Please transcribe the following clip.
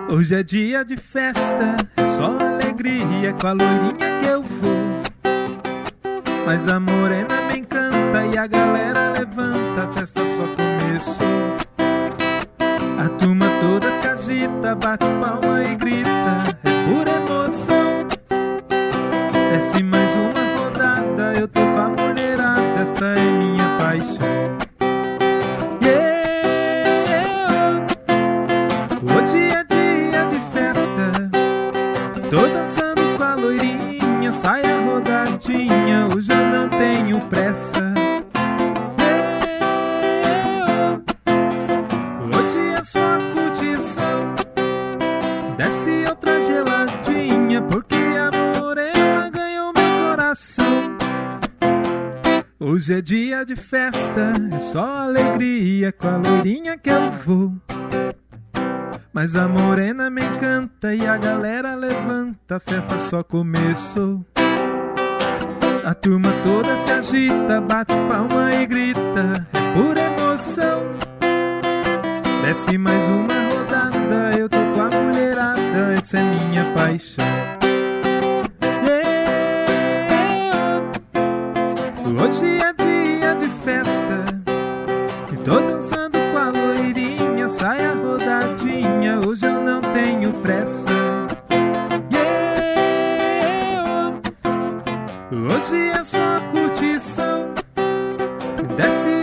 Hoje é dia de festa, é só alegria, com a loirinha que eu vou. Mas a morena me encanta e a galera levanta, a festa só começou. A turma toda se agita, bate palma e grita, é pura emoção. Desce mais uma rodada, eu tô com a mulherada, essa é minha paixão. Hoje é dia de festa, tô dançando com a loirinha, sai a rodadinha, hoje eu não tenho pressa. Hoje é só curtição, desce outra geladinha, porque a morena ganhou meu coração. Hoje é dia de festa, é só alegria, com a loirinha que eu vou. Mas a morena me encanta e a galera levanta, a festa só começou. A turma toda se agita, bate palma e grita, é pura emoção. Desce mais uma rodada, eu tô com a mulherada, essa é minha paixão. Hoje é dia de festa, e tô dançando com a loirinha, sai a rodadinha, hoje eu não tenho pressa. Hoje é só curtição, desce